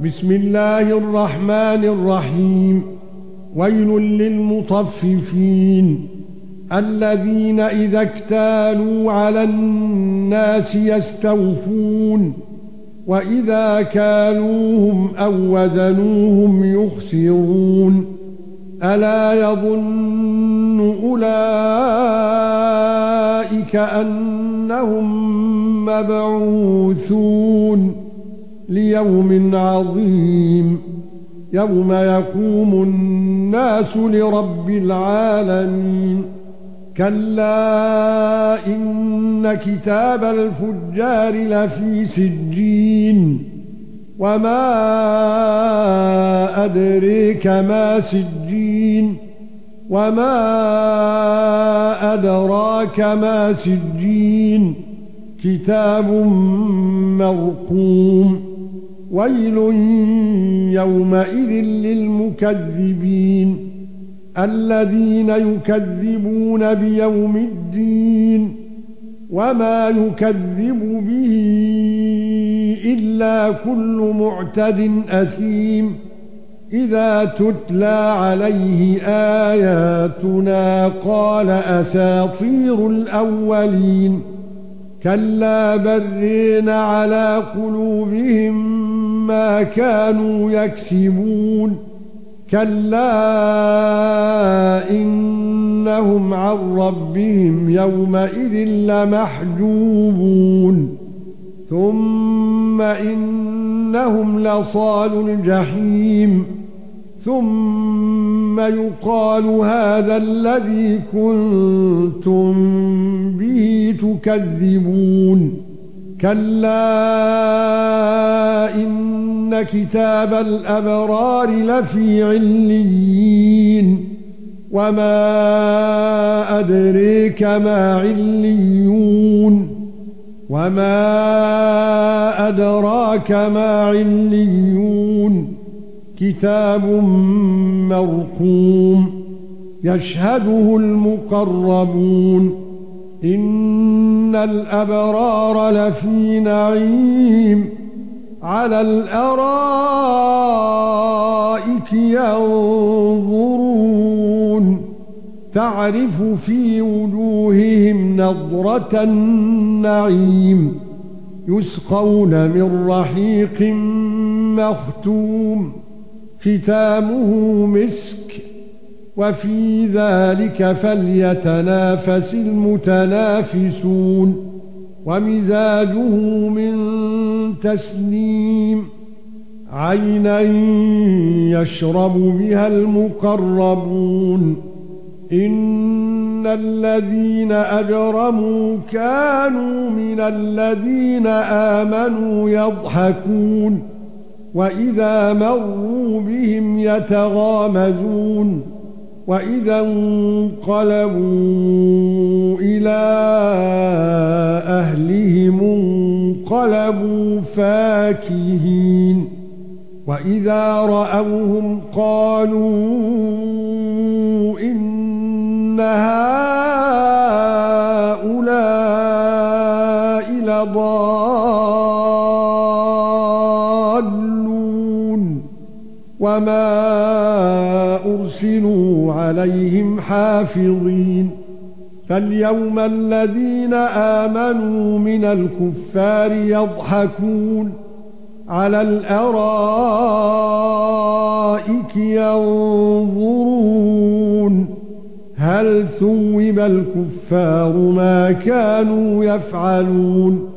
بسم الله الرحمن الرحيم. ويل للمطففين الذين إذا اكتالوا على الناس يستوفون وإذا كالوهم أو وزنوهم يخسرون ألا يظن أولئك أنهم مبعوثون ليوم عظيم يوم يقوم الناس لرب العالمين. كلا إن كتاب الفجار لفي سجين وما أدريك ما سجين وما أدراك ما سجين كتاب مرقوم. ويل يومئذ للمكذبين الذين يكذبون بيوم الدين وما يكذب به إلا كل معتد أثيم إذا تتلى عليه آياتنا قال أساطير الأولين كلا برين على قلوبهم ما كانوا يكسبون كلا إنهم عن ربهم يومئذ لمحجوبون ثم إنهم لصالو الجحيم ثم يقال هذا الذي كنتم به تكذبون كلا إن كتاب الأبرار لفي عليين وما أدريك ما عليون وما أدراك ما عليون كتاب مرقوم يشهده المقربون إن الأبرار لفي نعيم على الأرائك ينظرون تعرف في وجوههم نضرة النعيم يسقون من رحيق مختوم ختامه مسك وفي ذلك فليتنافس المتنافسون ومزاجه من تسنيم عينا يشرب بها المقربون إن الذين أجرموا كانوا من الذين آمنوا يضحكون وإذا مروا بهم يتغامزون وإذا انقلبوا إلى أهلهم انقلبوا فاكهين وإذا رأوهم قالوا إن هؤلاء لضالون وما أرسلوا عليهم حافظين فاليوم الذين آمنوا من الكفار يضحكون على الأرائك ينظرون هل ثوب الكفار ما كانوا يفعلون